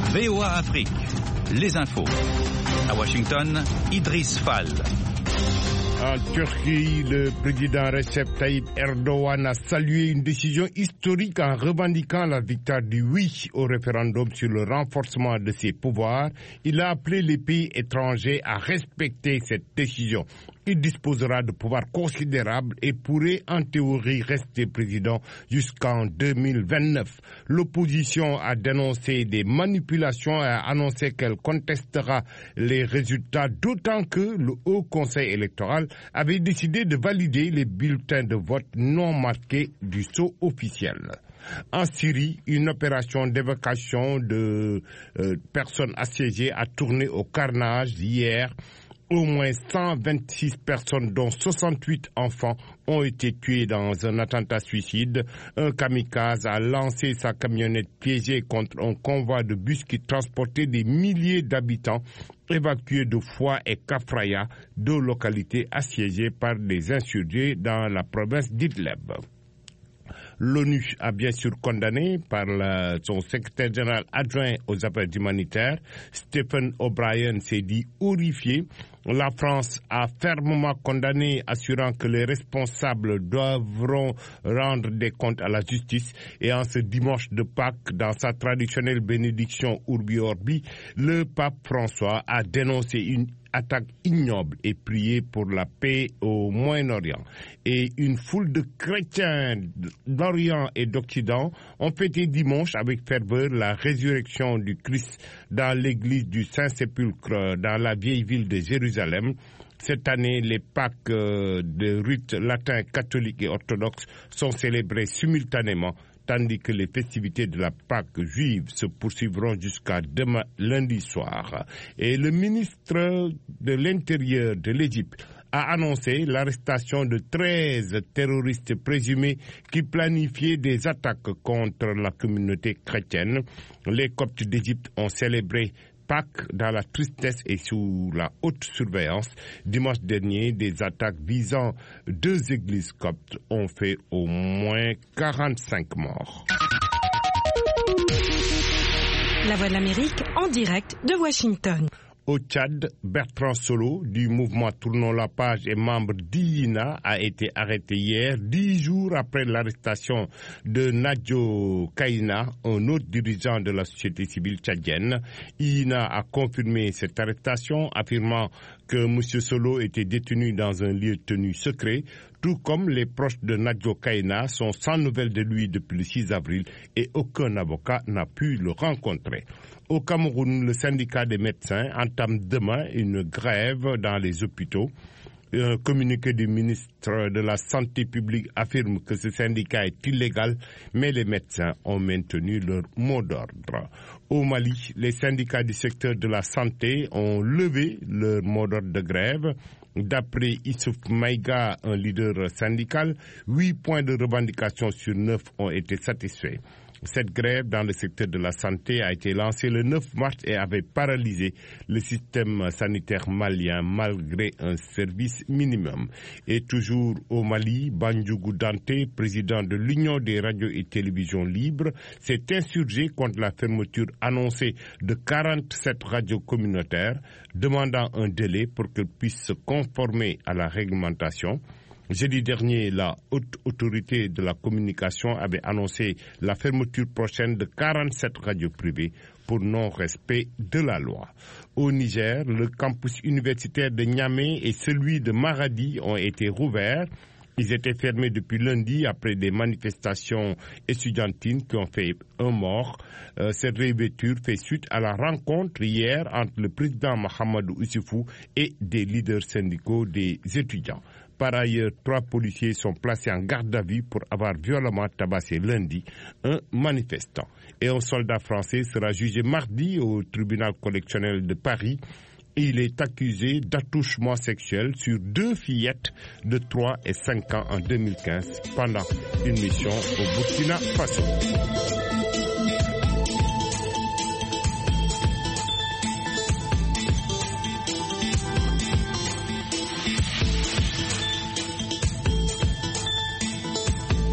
VOA Afrique, les infos. À Washington, Idriss Fall. En Turquie, le président Recep Tayyip Erdogan a salué une décision historique en revendiquant la victoire du oui au référendum sur le renforcement de ses pouvoirs. Il a appelé les pays étrangers à respecter cette décision. Il disposera de pouvoirs considérables et pourrait en théorie rester président jusqu'en 2029. L'opposition a dénoncé des manipulations et a annoncé qu'elle contestera les résultats, d'autant que le Haut Conseil électoral avait décidé de valider les bulletins de vote non marqués du sceau officiel. En Syrie, une opération d'évacuation de personnes assiégées a tourné au carnage hier. Au moins 126 personnes, dont 68 enfants, ont été tués dans un attentat suicide. Un kamikaze a lancé sa camionnette piégée contre un convoi de bus qui transportait des milliers d'habitants évacués de Foua et Kafraya, deux localités assiégées par des insurgés dans la province d'Idlib. L'ONU a bien sûr condamné par son secrétaire général adjoint aux affaires humanitaires. Stephen O'Brien s'est dit horrifié. La France a fermement condamné, assurant que les responsables devront rendre des comptes à la justice. Et en ce dimanche de Pâques, dans sa traditionnelle bénédiction Urbi Orbi, le pape François a dénoncé une attaque ignoble et prié pour la paix au Moyen-Orient. Et une foule de chrétiens d'Orient et d'Occident ont fêté dimanche avec ferveur la résurrection du Christ dans l'église du Saint-Sépulcre dans la vieille ville de Jérusalem. Cette année, les Pâques de rite latin, catholique et orthodoxe sont célébrées simultanément, tandis que les festivités de la Pâque juive se poursuivront jusqu'à demain lundi soir. Et le ministre de l'Intérieur de l'Égypte a annoncé l'arrestation de 13 terroristes présumés qui planifiaient des attaques contre la communauté chrétienne. Les Coptes d'Égypte ont célébré Pâques dans la tristesse et sous la haute surveillance. Dimanche dernier, des attaques visant 2 églises coptes ont fait au moins 45 morts. La Voix de l'Amérique en direct de Washington. Au Tchad, Bertrand Solo, du mouvement Tournons la page et membre d'IINA, a été arrêté hier, 10 jours après l'arrestation de Nadjo Kaina, un autre dirigeant de la société civile tchadienne. IINA a confirmé cette arrestation, affirmant que M. Solo était détenu dans un lieu tenu secret, tout comme les proches de Nadjo Kaina sont sans nouvelles de lui depuis le 6 avril et aucun avocat n'a pu le rencontrer. Au Cameroun, le syndicat des médecins entame demain une grève dans les hôpitaux. Un communiqué du ministre de la Santé publique affirme que ce syndicat est illégal, mais les médecins ont maintenu leur mot d'ordre. Au Mali, les syndicats du secteur de la santé ont levé leur mot d'ordre de grève. D'après Issouf Maïga, un leader syndical, 8 points de revendication sur 9 ont été satisfaits. Cette grève dans le secteur de la santé a été lancée le 9 mars et avait paralysé le système sanitaire malien malgré un service minimum. Et toujours au Mali, Bandjougou Dante, président de l'Union des radios et télévisions libres, s'est insurgé contre la fermeture annoncée de 47 radios communautaires, demandant un délai pour qu'elles puissent se conformer à la réglementation. Jeudi dernier, la haute autorité de la communication avait annoncé la fermeture prochaine de 47 radios privées pour non-respect de la loi. Au Niger, le campus universitaire de Niamey et celui de Maradi ont été rouverts. Ils étaient fermés depuis lundi après des manifestations étudiantines qui ont fait un mort. Cette réouverture fait suite à la rencontre hier entre le président Mahamadou Issoufou et des leaders syndicaux des étudiants. Par ailleurs, 3 policiers sont placés en garde à vue pour avoir violemment tabassé lundi un manifestant. Et un soldat français sera jugé mardi au tribunal correctionnel de Paris. Il est accusé d'attouchement sexuel sur 2 fillettes de 3 et 5 ans en 2015 pendant une mission au Burkina Faso.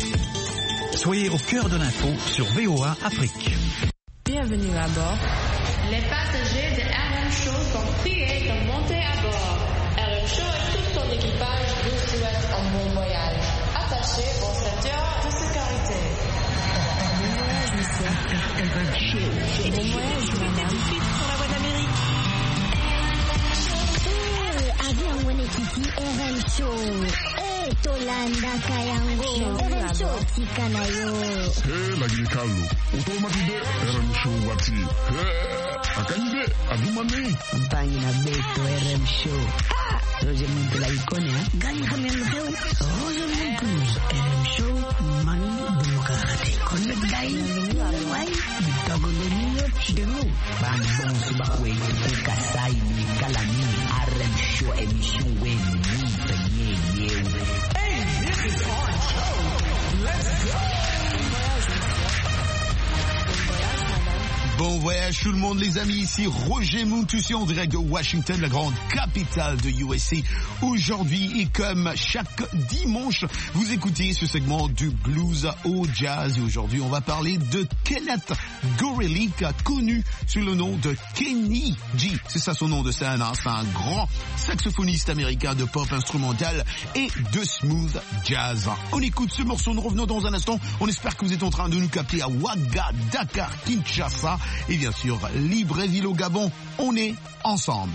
Soyez au cœur de l'info sur VOA Afrique. Bienvenue à bord. Les passagers de RM Show sont priés de monter à bord. RM Show et tout son équipage vous souhaitent un bon voyage. Attachez vos ceintures de sécurité. Bon voyage, madame. Tout de suite sur la voie de l'Amérique. Avion Wenekiti RM Show. Tolanda Kayango. RM Show Tikanayo. Lagi Carlo. Automatique RM Show Wati. Akanyide Adumani. Campagne na Beto RM Show. Roger Muntu la icône, hein? Gagne comme un réel. Roger Muntu. RM Show. Mani Demokrate. Connect Guy. Why? Bitago le New Chidemo. Ban bon subakwe. Kasai ni Kalani. RM Show émission Wen. Hey, this is our show. Let's go. Bon voyage tout le monde les amis, ici Roger Mountoussi en direct de Washington, la grande capitale de USA. Aujourd'hui et comme chaque dimanche, vous écoutez ce segment du blues au jazz. Et aujourd'hui, on va parler de Kenneth Gorelick, connu sous le nom de Kenny G. C'est ça son nom de scène, hein? C'est un grand saxophoniste américain de pop instrumental et de smooth jazz. On écoute ce morceau, nous revenons dans un instant. On espère que vous êtes en train de nous capter à Ouaga, Dakar, Kinshasa. Et bien sûr, Libreville au Gabon, on est ensemble.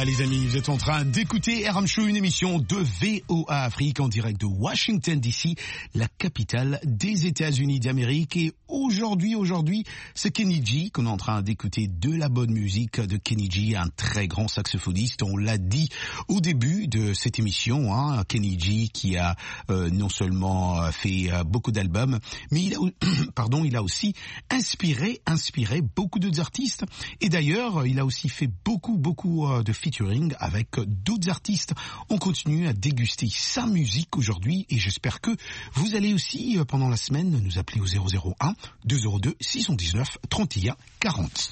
Voilà les amis, vous êtes en train d'écouter RM Show, une émission de VOA Afrique en direct de Washington DC, la capitale des États-Unis d'Amérique. Et aujourd'hui, c'est Kenny G qu'on est en train d'écouter, de la bonne musique de Kenny G, un très grand saxophoniste. On l'a dit au début de cette émission, hein, Kenny G qui a non seulement fait beaucoup d'albums, mais il a aussi inspiré beaucoup d'autres artistes. Et d'ailleurs, il a aussi fait beaucoup de featuring avec d'autres artistes. On continue à déguster sa musique aujourd'hui et j'espère que vous allez aussi, pendant la semaine, nous appeler au 001 202 619 31 40.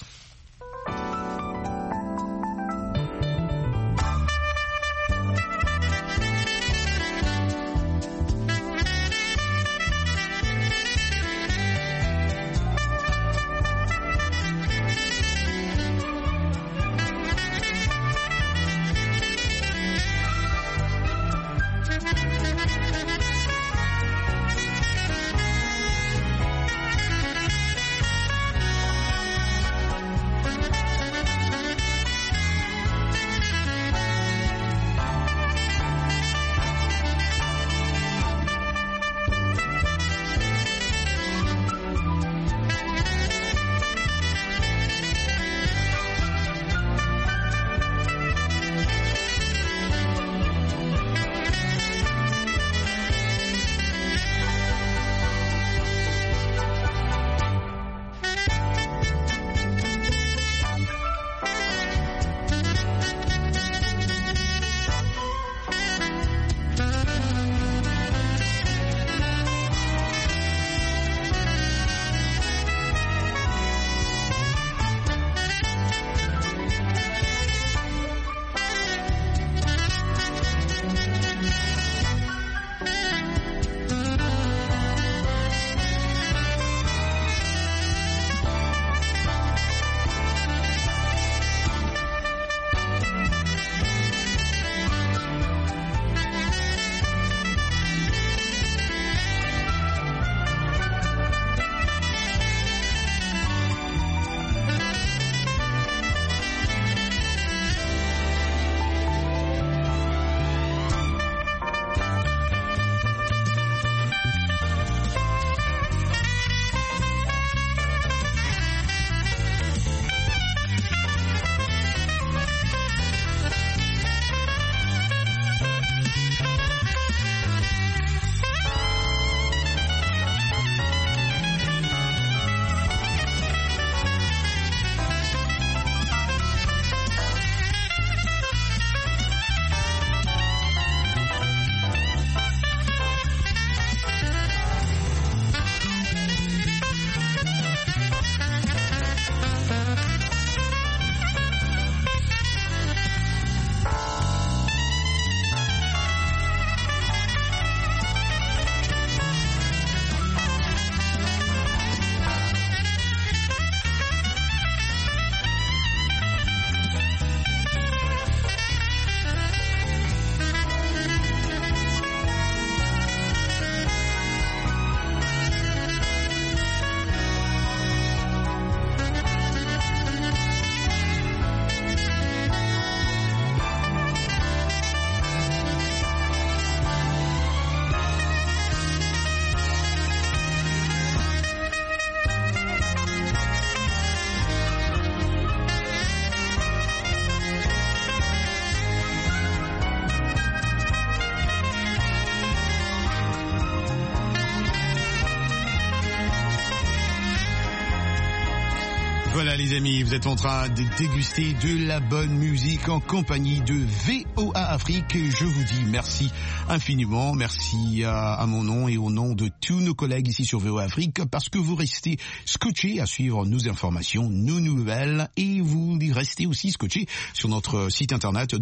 Voilà les amis, vous êtes en train de déguster de la bonne musique en compagnie de VOA Afrique. Je vous dis merci infiniment, merci à mon nom et au nom de tous nos collègues ici sur VOA Afrique parce que vous restez scotchés à suivre nos informations, nos nouvelles et vous restez aussi scotchés sur notre site internet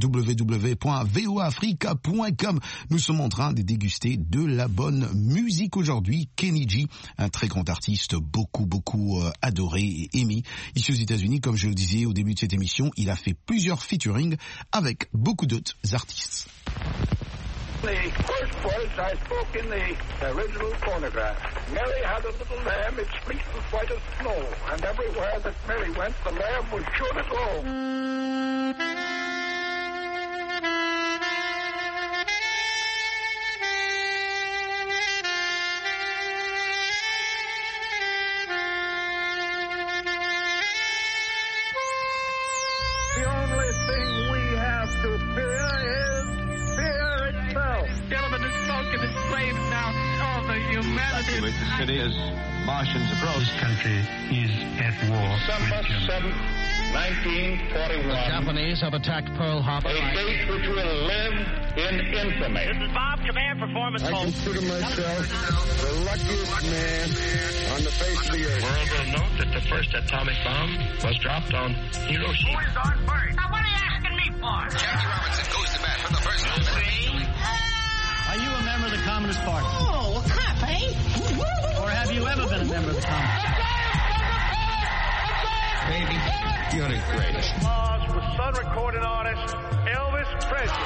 www.voafrica.com. Nous sommes en train de déguster de la bonne musique aujourd'hui. Kenny G, un très grand artiste, beaucoup adoré et aimé. Ici aux États-Unis, comme je le disais au début de cette émission, il a fait plusieurs featuring avec beaucoup d'autres artistes. The first words I spoke in the original phonograph. Mary had a little lamb, its fleece was white as snow, and everywhere that Mary went, the lamb was sure to go. taken as slaves now. Oh, the humanity. Evacuate the city as Martians approach. This country is at war. December 7th, 1941. The Japanese have attacked Pearl Harbor. A date which will live in infamy. This is Bob, Command Performance. I consider myself the luckiest man on the face of the earth. The world will note that the first atomic bomb was dropped on Hiroshima. Who is on first? Now, what are you asking me for? Jackie Robinson goes to bat for the first time. Are you a member of the Communist Party? Oh, crap, eh? Or have you ever been a member of the Communist Party? Baby, you're the greatest. Mars with sun recording artist Elvis Presley.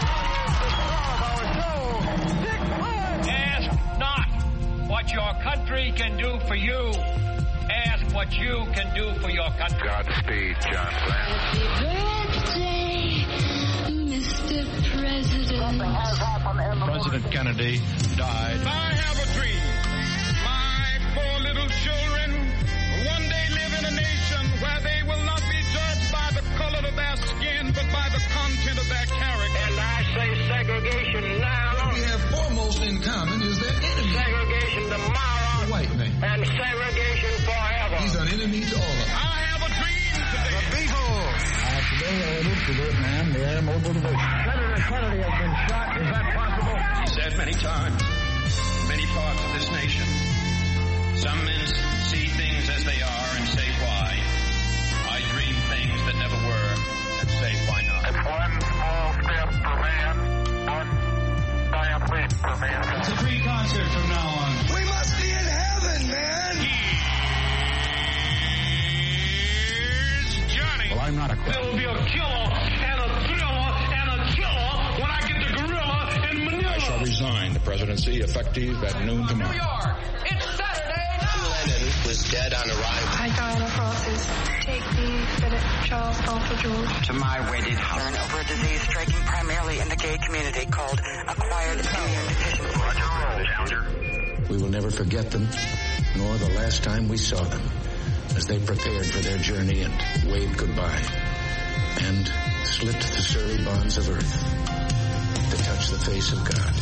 Ask not what your country can do for you. Ask what you can do for your country. Godspeed, John Glenn. Happy birthday, Mr. President. President Kennedy died. I have a dream. My 4 little children will one day live in a nation where they will not be judged by the color of their skin, but by the content of their character. And I say segregation now. What we have foremost in common is that enemy. Segregation tomorrow. The white man. And segregation forever. He's an enemy to all of us. I have a dream today. The Beatles. Today ordered to Vietnam, the air mobile division. Senator Kennedy has been shot. Is that possible? Said many times, many parts of this nation. Some men see things as they are and say why. I dream things that never were and say why not. It's one small step for man, one giant leap for mankind. It's a free concert from now on. We must be in heaven, man. Here's Johnny. Well, I'm not a There will be a killer and a thriller and a killer when I get the gorilla in Manila. I shall resign the presidency effective at noon tomorrow. New York. It's Saturday. Lennon was dead on arrival. I, Diana Francis, take thee, Philip Charles Alpha George. To my wedded husband. Over a disease striking primarily in the gay community called acquired immune deficiency. We will never forget them, nor the last time we saw them, as they prepared for their journey and waved goodbye, and slipped the surly bonds of earth to touch the face of God.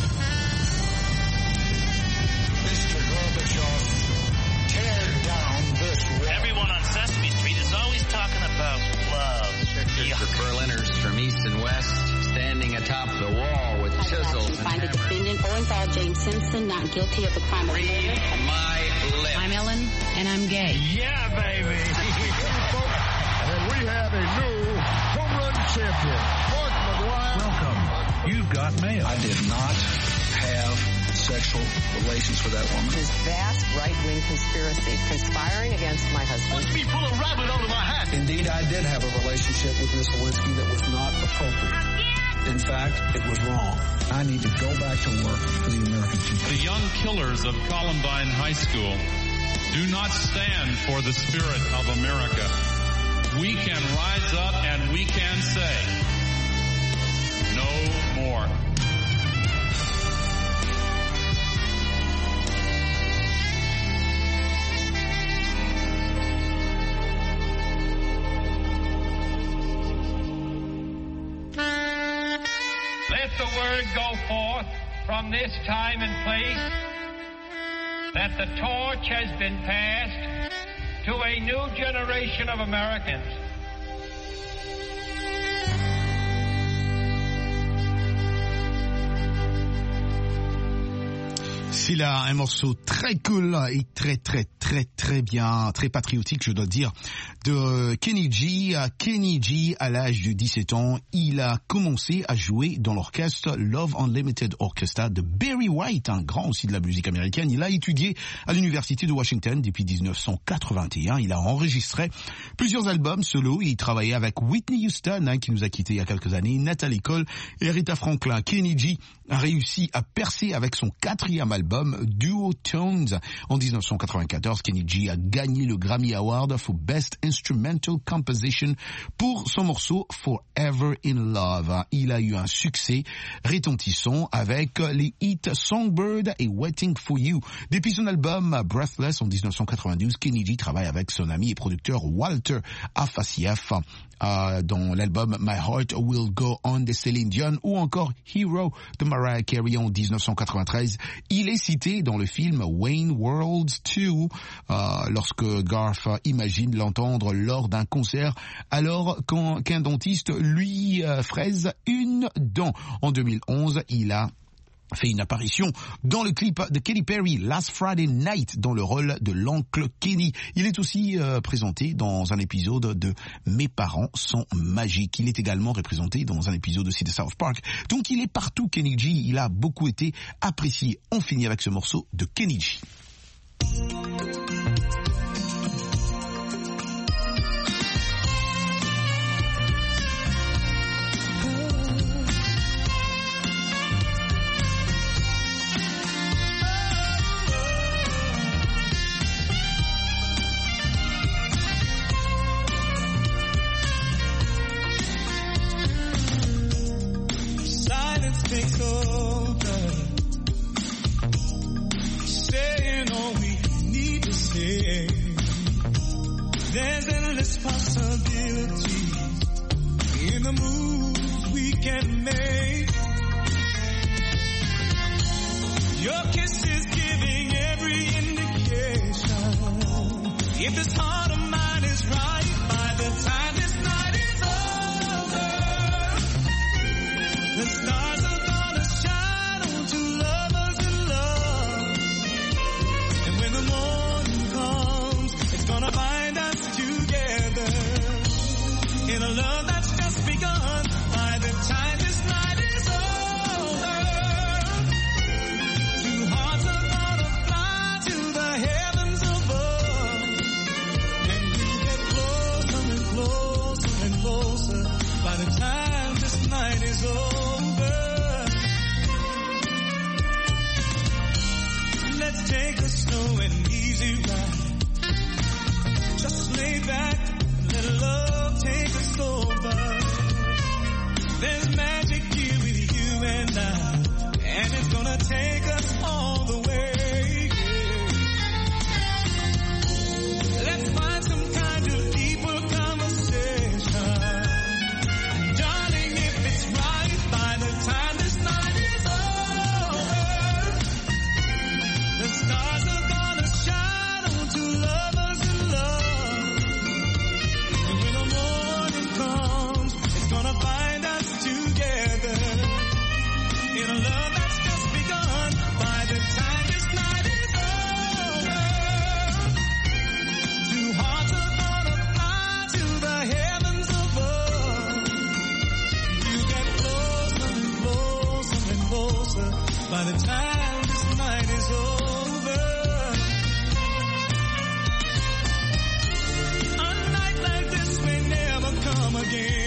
Mr. Gorbachev, tear down this wall. Everyone on Sesame Street is always talking about love. Pictures of Berliners from east and west standing atop the wall with chisels. To find the defendant, Orenthal James Simpson, not guilty of the crime of murder. My lips. I'm Ellen, and I'm gay. Yeah, baby. And we have a new home run champion, Mark McGwire. Welcome. You've got mail. I did not have sexual relations with that woman. This vast right-wing conspiracy conspiring against my husband. Must be full of rabbit out of my hat. Indeed, I did have a relationship with Miss Lewinsky that was not appropriate. In fact, it was wrong. I need to go back to work for the American people. The young killers of Columbine High School do not stand for the spirit of America. We can rise up and we can say, no more. Let the word go forth from this time and place that the torch has been passed to a new generation of Americans. C'est là un morceau très cool et très bien, très patriotique, je dois dire, de Kenny G. Kenny G, à l'âge de 17 ans, il a commencé à jouer dans l'orchestre Love Unlimited Orchestra de Barry White, un grand aussi de la musique américaine. Il a étudié à l'université de Washington depuis 1981. Il a enregistré plusieurs albums solo et il travaillait avec Whitney Houston, qui nous a quittés il y a quelques années, Natalie Cole et Rita Franklin. Kenny G a réussi à percer avec son 4e album album Duo Tones. En 1994, Kenny G a gagné le Grammy Award for Best Instrumental Composition pour son morceau Forever in Love. Il a eu un succès retentissant avec les hits Songbird et Waiting for You. Depuis son album Breathless en 1992, Kenny G travaille avec son ami et producteur Walter Afassieff dans l'album My Heart Will Go On de Céline Dion ou encore Hero de Mariah Carey en 1993. Il est cité dans le film Wayne World 2 lorsque Garth imagine l'entendre lors d'un concert alors qu'un dentiste lui fraise une dent. En 2011, il a fait une apparition dans le clip de Katy Perry, Last Friday Night, dans le rôle de l'oncle Kenny. Il est aussi présenté dans un épisode de Mes parents sont magiques. Il est également représenté dans un épisode aussi de South Park. Donc il est partout, Kenny G. Il a beaucoup été apprécié. On finit avec ce morceau de Kenny G. Takes over, saying all we need to say. There's endless possibilities in the moves we can make. Your kiss is giving every indication. If this heart of mine is right, by the time this night is over, the stars are in a love that's just begun. By the time this night is over, two hearts are gonna fly to the heavens above, and we get closer and closer and closer. By the time this night is over, let's take a slow and easy ride. Just lay back and let love take us over. There's magic here with you and I, and it's gonna take us all the way. Let's find some kind of deeper conversation. Darling, if it's right, by the time this night is over, the stars are gonna shine onto lovers in love. Gonna find us together in a love that's just begun. By the time this night is over, two hearts are gonna fly to the heavens above. You get closer and closer and closer. By the time this night is over, a night like this may never come again.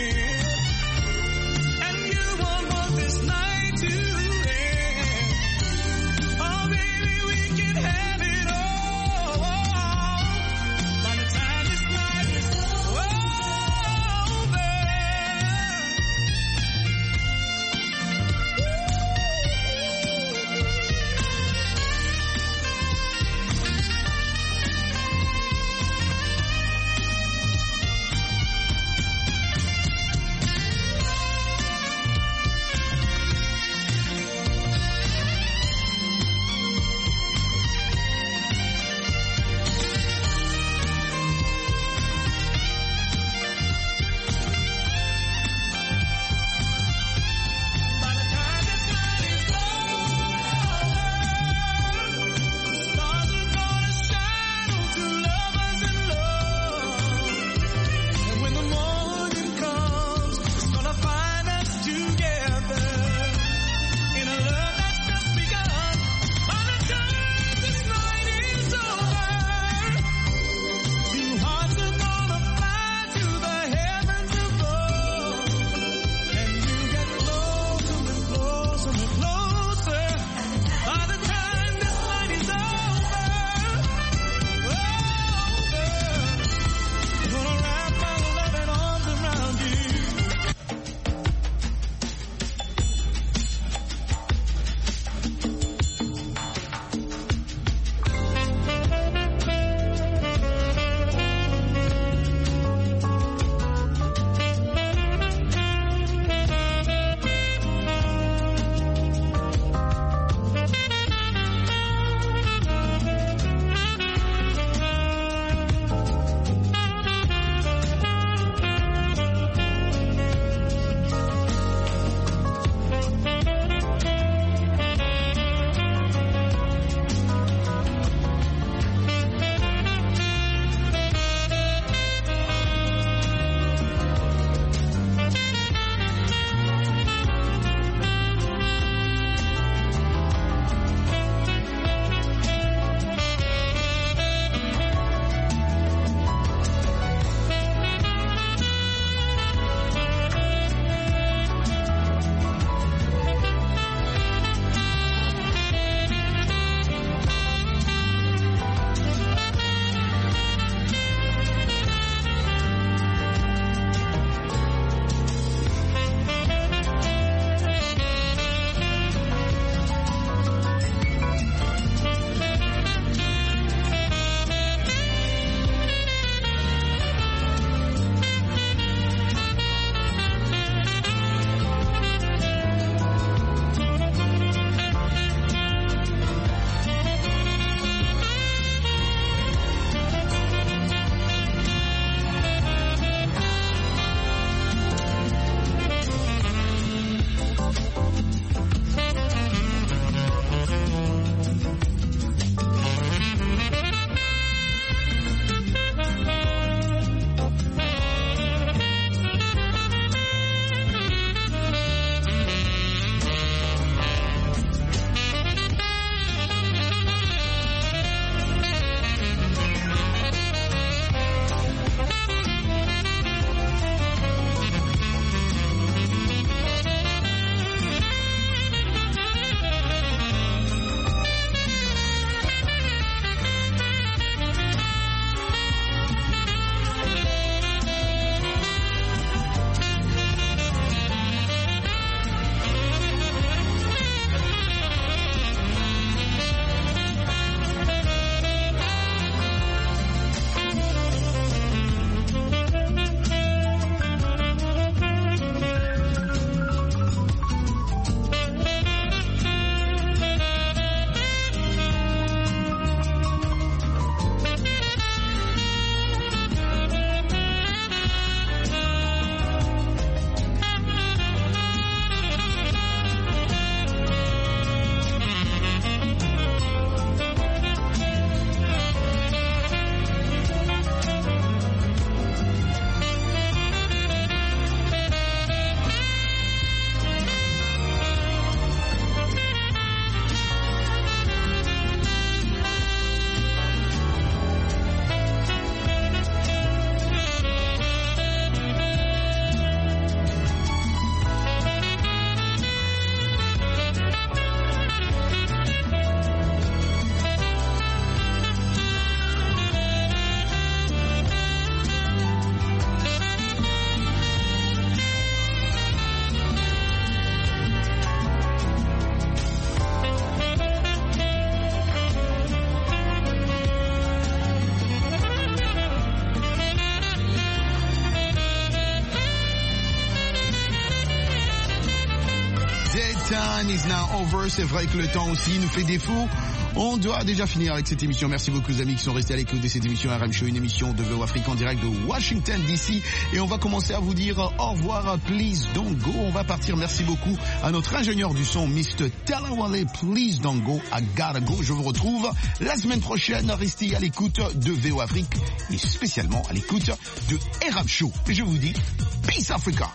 time is now over. C'est vrai que le temps aussi nous fait défaut. On doit déjà finir avec cette émission. Merci beaucoup aux amis qui sont restés à l'écoute de cette émission RM Show, une émission de VO Afrique en direct de Washington DC. Et on va commencer à vous dire au revoir. Please don't go. On va partir. Merci beaucoup à notre ingénieur du son, Mr. Talawale. Please don't go. I gotta go. Je vous retrouve la semaine prochaine. Restez à l'écoute de VO Afrique et spécialement à l'écoute de RM Show. Et je vous dis, Peace Africa.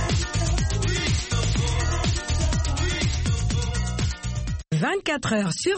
24 heures sur